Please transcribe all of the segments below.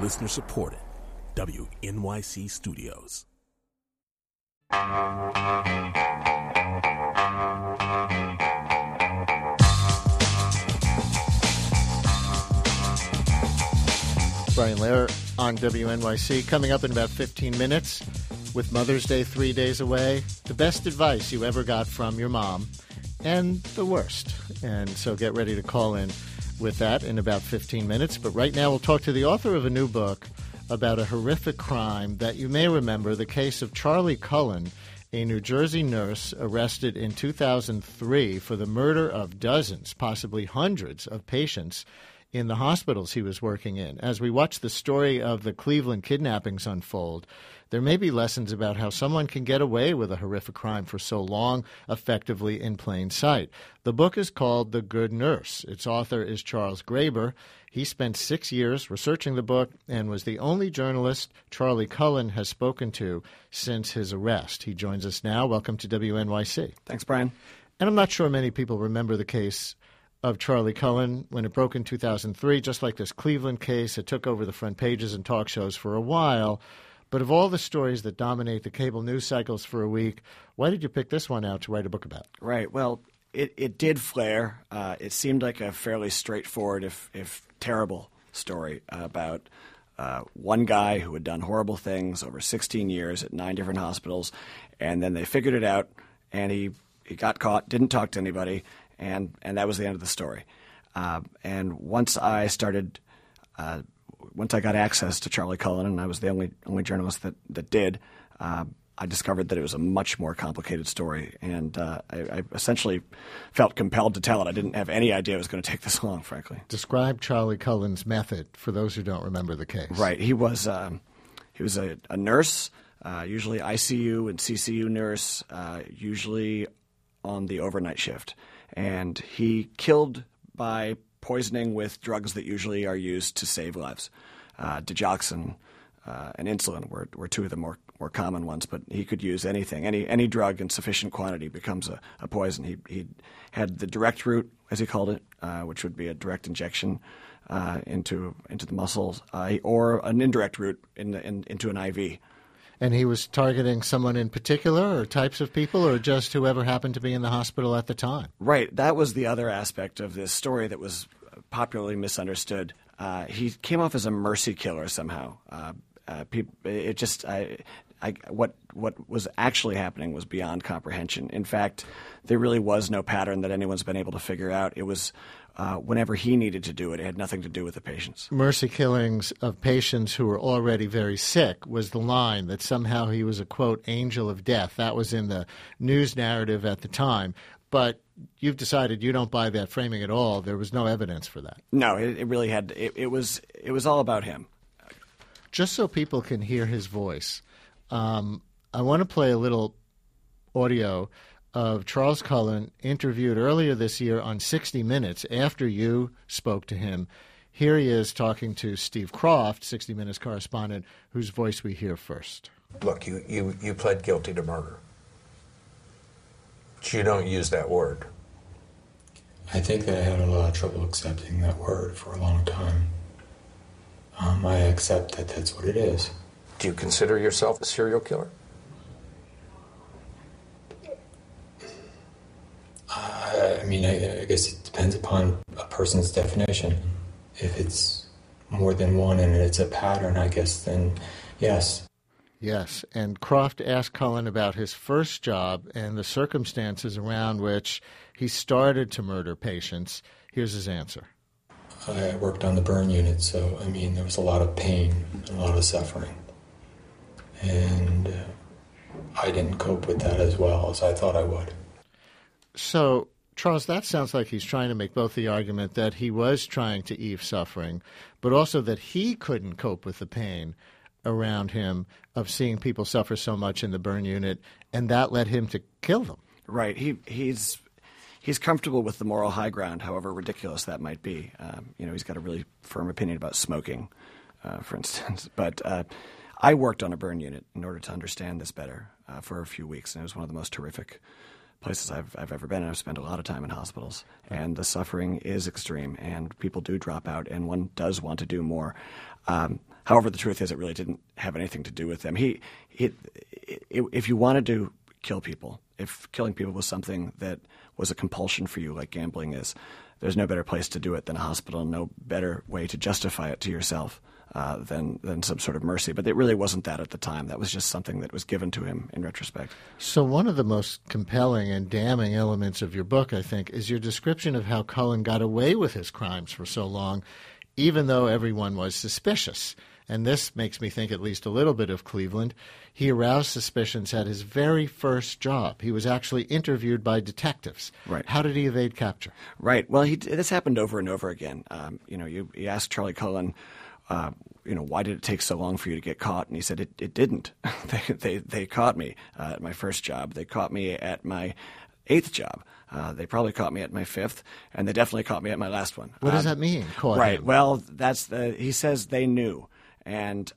Listener supported. WNYC Studios. Brian Lehrer on WNYC. Coming up in about 15 minutes, with Mother's Day 3 days away, the best advice you ever got from your mom and the worst. And so get ready to call in with that in about 15 minutes. But right now we'll talk to the author of a new book about a horrific crime that you may remember, the case of Charlie Cullen, a New Jersey nurse arrested in 2003 for the murder of dozens, possibly hundreds of patients in the hospitals he was working in. As we watch the story of the Cleveland kidnappings unfold, there may be lessons about how someone can get away with a horrific crime for so long, effectively in plain sight. The book is called The Good Nurse. Its author is Charles Graeber. He spent 6 years researching the book and was the only journalist Charlie Cullen has spoken to since his arrest. He joins us now. Welcome to WNYC. Thanks, Brian. And I'm not sure many people remember the case of Charlie Cullen when it broke in 2003. Just like this Cleveland case, it took over the front pages and talk shows for a while. But of all the stories that dominate the cable news cycles for a week, why did you pick this one out to write a book about? Right. Well, it did flare. It seemed like a fairly straightforward, if terrible, story about one guy who had done horrible things over 16 years at 9 different hospitals, and then they figured it out, and he got caught, didn't talk to anybody, and that was the end of the story. And once I got access to Charlie Cullen, and I was the only journalist that did, I discovered that it was a much more complicated story, and I essentially felt compelled to tell it. I didn't have any idea it was going to take this long, frankly. Describe Charlie Cullen's method for those who don't remember the case. Right. He was a nurse, usually ICU and CCU nurse, usually on the overnight shift. And he killed by poisoning with drugs that usually are used to save lives. Digoxin and insulin were two of the more common ones, but he could use anything. Any drug in sufficient quantity becomes a poison. He had the direct route, as he called it, which would be a direct injection into the muscles, or an indirect route into an IV. And he was targeting someone in particular, or types of people, or just whoever happened to be in the hospital at the time? Right. That was the other aspect of this story that was popularly misunderstood. He came off as a mercy killer somehow. What was actually happening was beyond comprehension. In fact, there really was no pattern that anyone's been able to figure out. It was whenever he needed to do it, it had nothing to do with the patients. Mercy killings of patients who were already very sick was the line that somehow he was a, quote, angel of death. That was in the news narrative at the time. But you've decided you don't buy that framing at all. There was no evidence for that. No, it really had. It was all about him. Just so people can hear his voice, I want to play a little audio of Charles Cullen interviewed earlier this year on 60 Minutes after you spoke to him. Here he is talking to Steve Kroft, 60 Minutes correspondent, whose voice we hear first. Look, you pled guilty to murder. But you don't use that word. I think that I had a lot of trouble accepting that word for a long time. I accept that that's what it is. Do you consider yourself a serial killer? I guess it depends upon a person's definition. If it's more than one and it's a pattern, I guess, then yes. Yes, and Kroft asked Cullen about his first job and the circumstances around which he started to murder patients. Here's his answer. I worked on the burn unit, so, there was a lot of pain and a lot of suffering. And I didn't cope with that as well as I thought I would. So, Charles, that sounds like he's trying to make both the argument that he was trying to ease suffering, but also that he couldn't cope with the pain around him of seeing people suffer so much in the burn unit, and that led him to kill them. Right. He's comfortable with the moral high ground, however ridiculous that might be. He's got a really firm opinion about smoking, for instance. But I worked on a burn unit in order to understand this better for a few weeks, and it was one of the most horrific places I've ever been. I've spent a lot of time in hospitals, and the suffering is extreme, and people do drop out, and one does want to do more. However, the truth is it really didn't have anything to do with them. If you wanted to kill people, if killing people was something that was a compulsion for you like gambling is, there's no better place to do it than a hospital, no better way to justify it to yourself than some sort of mercy. But it really wasn't that at the time. That was just something that was given to him in retrospect. So one of the most compelling and damning elements of your book, I think, is your description of how Cullen got away with his crimes for so long, even though everyone was suspicious. And this makes me think at least a little bit of Cleveland. He aroused suspicions at his very first job. He was actually interviewed by detectives. Right. How did he evade capture? Right. Well, this happened over and over again. You asked Charlie Cullen, why did it take so long for you to get caught? And he said, it didn't. They caught me at my first job. They caught me at my 8th job. They probably caught me at my 5th, and they definitely caught me at my last one. What does that mean, caught Right. him? Well, he says they knew. And,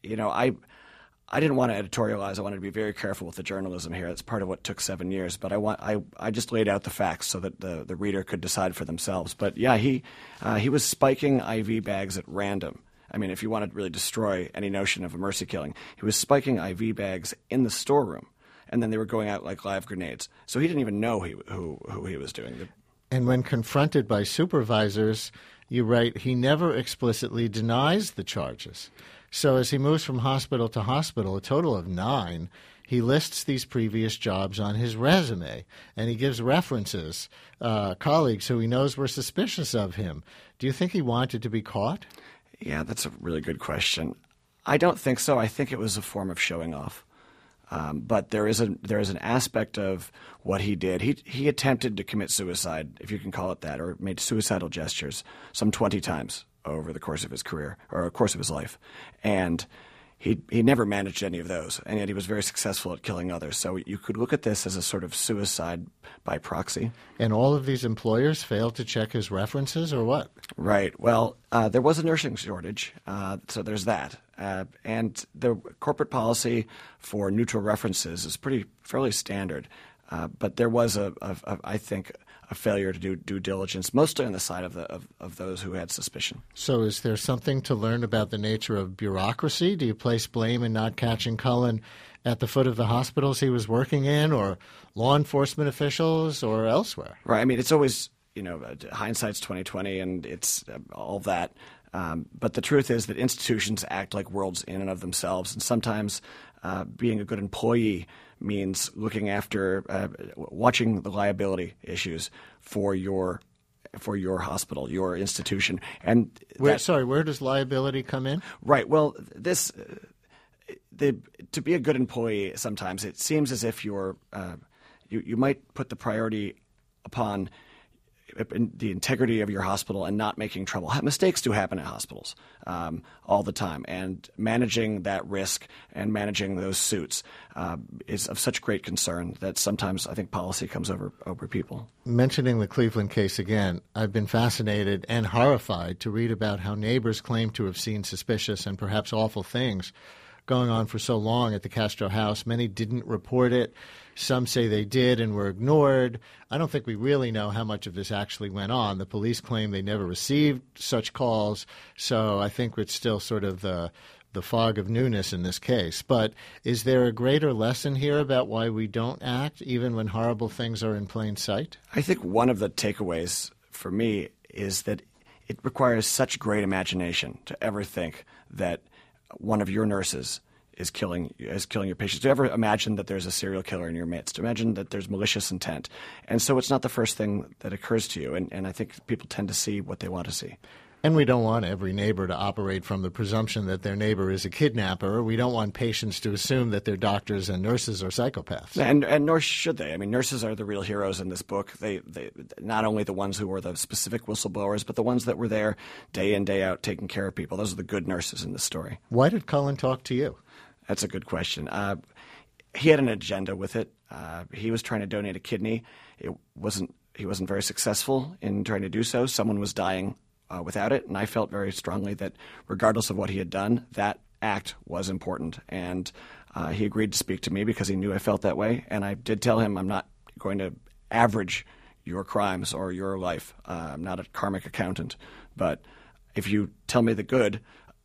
I didn't want to editorialize. I wanted to be very careful with the journalism here. That's part of what took 7 years. But I just laid out the facts so that the reader could decide for themselves. But, yeah, he was spiking IV bags at random. I mean, if you want to really destroy any notion of a mercy killing, he was spiking IV bags in the storeroom, and then they were going out like live grenades. So he didn't even know who he was doing. And when confronted by supervisors, you write, he never explicitly denies the charges. So as he moves from hospital to hospital, a total of 9, he lists these previous jobs on his resume, and he gives references, colleagues who he knows were suspicious of him. Do you think he wanted to be caught? Yeah, that's a really good question. I don't think so. I think it was a form of showing off. But there is an aspect of what he did. He attempted to commit suicide, if you can call it that, or made suicidal gestures some 20 times over the course of his career or course of his life, and he never managed any of those. And yet he was very successful at killing others. So you could look at this as a sort of suicide by proxy. And all of these employers failed to check his references, or what? Right. Well, there was a nursing shortage, so there's that. And the corporate policy for neutral references is fairly standard. But there was, I think, a failure to do due diligence, mostly on the side of those who had suspicion. So is there something to learn about the nature of bureaucracy? Do you place blame in not catching Cullen at the foot of the hospitals he was working in, or law enforcement officials, or elsewhere? Right. I mean, it's always, hindsight's 20/20, and it's all that. But the truth is that institutions act like worlds in and of themselves, and sometimes being a good employee means looking after, watching the liability issues for your hospital, your institution. And where does liability come in? Right. Well, to be a good employee, sometimes it seems as if you might put the priority upon the integrity of your hospital and not making trouble. Mistakes do happen at hospitals all the time, and managing that risk and managing those suits is of such great concern that sometimes I think policy comes over people. Mentioning the Cleveland case again, I've been fascinated and horrified to read about how neighbors claim to have seen suspicious and perhaps awful things going on for so long at the Castro house. Many didn't report it. Some say they did and were ignored. I don't think we really know how much of this actually went on. The police claim they never received such calls, so I think it's still sort of the fog of newness in this case. But is there a greater lesson here about why we don't act even when horrible things are in plain sight? I think one of the takeaways for me is that it requires such great imagination to ever think that one of your nurses is killing your patients. To ever imagine that there's a serial killer in your midst. To imagine that there's malicious intent. And so it's not the first thing that occurs to you. And I think people tend to see what they want to see. And we don't want every neighbor to operate from the presumption that their neighbor is a kidnapper. We don't want patients to assume that their doctors and nurses are psychopaths. And nor should they. I mean, nurses are the real heroes in this book. They not only the ones who were the specific whistleblowers, but the ones that were there day in, day out taking care of people. Those are the good nurses in this story. Why did Cullen talk to you? That's a good question. He had an agenda with it. He was trying to donate a kidney. He wasn't very successful in trying to do so. Someone was dying without it, and I felt very strongly that regardless of what he had done, that act was important. And he agreed to speak to me because he knew I felt that way. And I did tell him I'm not going to average your crimes or your life. I'm not a karmic accountant. But if you tell me the good,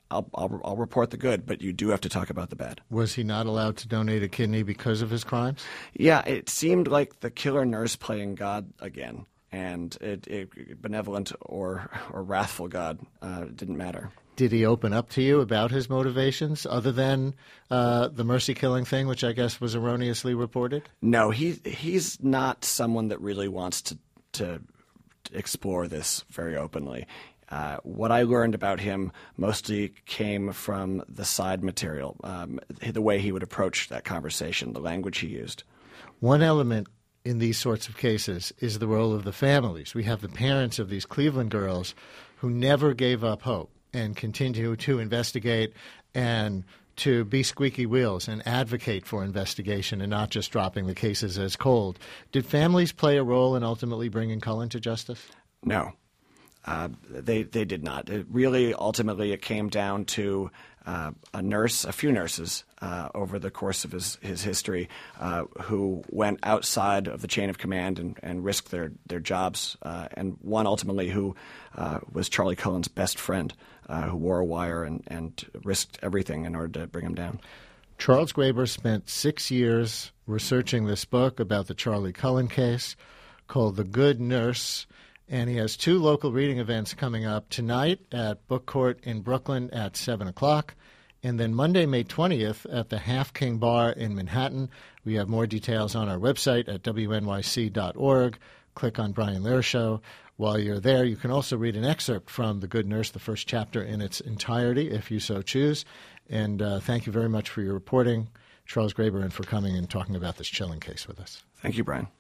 I'll report the good, but you do have to talk about the bad. Was he not allowed to donate a kidney because of his crimes? Yeah, it seemed like the killer nurse playing God again, and it benevolent or wrathful God didn't matter. Did he open up to you about his motivations other than the mercy killing thing, which I guess was erroneously reported? No, he's not someone that really wants to explore this very openly. What I learned about him mostly came from the side material, the way he would approach that conversation, the language he used. One element in these sorts of cases is the role of the families. We have the parents of these Cleveland girls who never gave up hope and continue to investigate and to be squeaky wheels and advocate for investigation and not just dropping the cases as cold. Did families play a role in ultimately bringing Cullen to justice? No. They did not. Ultimately, it came down to a few nurses over the course of his history who went outside of the chain of command and risked their jobs, and one ultimately who was Charlie Cullen's best friend, who wore a wire and risked everything in order to bring him down. Charles Graeber spent 6 years researching this book about the Charlie Cullen case called The Good Nurse, and he has 2 local reading events coming up tonight at Book Court in Brooklyn at 7 o'clock, and then Monday, May 20th at the Half King Bar in Manhattan. We have more details on our website at wnyc.org. Click on Brian Lehrer Show. While you're there, you can also read an excerpt from The Good Nurse, the first chapter in its entirety, if you so choose. And thank you very much for your reporting, Charles Graeber, and for coming and talking about this chilling case with us. Thank you, Brian.